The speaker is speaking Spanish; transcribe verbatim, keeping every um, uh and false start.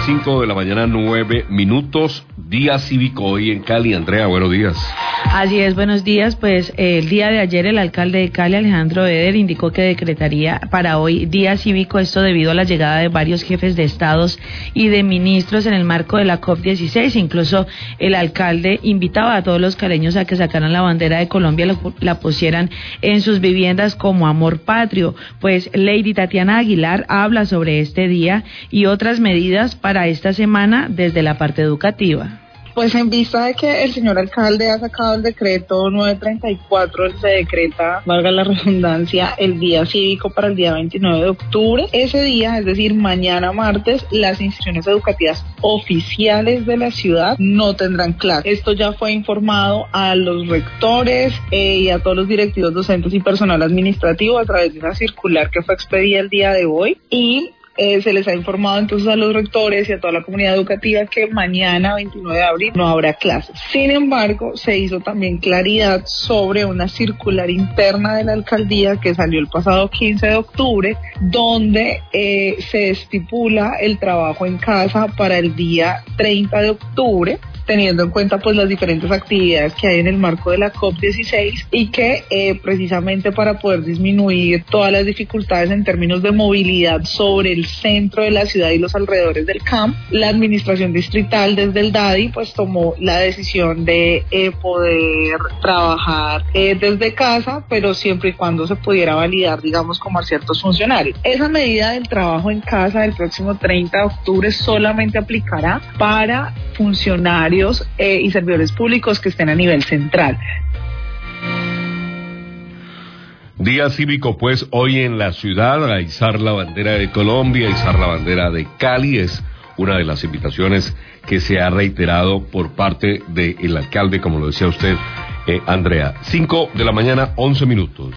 las cinco de la mañana, nueve minutos, día cívico hoy en Cali. Andrea, buenos días. Así es, buenos días. Pues eh, el día de ayer el alcalde de Cali, Alejandro Eder, indicó que decretaría para hoy día cívico, esto debido a la llegada de varios jefes de estados y de ministros en el marco de la COP dieciséis. Incluso el alcalde invitaba a todos los caleños a que sacaran la bandera de Colombia, la, la pusieran en sus viviendas como amor patrio. Pues Lady Tatiana Aguilar habla sobre este día y otras medidas para esta semana desde la parte educativa. Pues en vista de que el señor alcalde ha sacado el decreto novecientos treinta y cuatro, se decreta, valga la redundancia, el día cívico para el día veintinueve de octubre. Ese día, es decir, mañana martes, las instituciones educativas oficiales de la ciudad no tendrán clases. Esto ya fue informado a los rectores eh, y a todos los directivos docentes y personal administrativo a través de una circular que fue expedida el día de hoy, y Eh, se les ha informado entonces a los rectores y a toda la comunidad educativa que mañana, veintinueve de abril, no habrá clases. Sin embargo, se hizo también claridad sobre una circular interna de la alcaldía que salió el pasado quince de octubre, donde eh, se estipula el trabajo en casa para el día treinta de octubre, teniendo en cuenta pues las diferentes actividades que hay en el marco de la COP dieciséis, y que eh, precisamente para poder disminuir todas las dificultades en términos de movilidad sobre el centro de la ciudad y los alrededores del C A M, la administración distrital desde el D A D I pues tomó la decisión de eh, poder trabajar eh, desde casa, pero siempre y cuando se pudiera validar, digamos, como a ciertos funcionarios. Esa medida del trabajo en casa del próximo treinta de octubre solamente aplicará para funcionarios Eh, y servidores públicos que estén a nivel central. Día cívico, pues, hoy en la ciudad, a izar la bandera de Colombia, a izar la bandera de Cali, es una de las invitaciones que se ha reiterado por parte del alcalde, como lo decía usted, eh, Andrea. Cinco de la mañana, once minutos.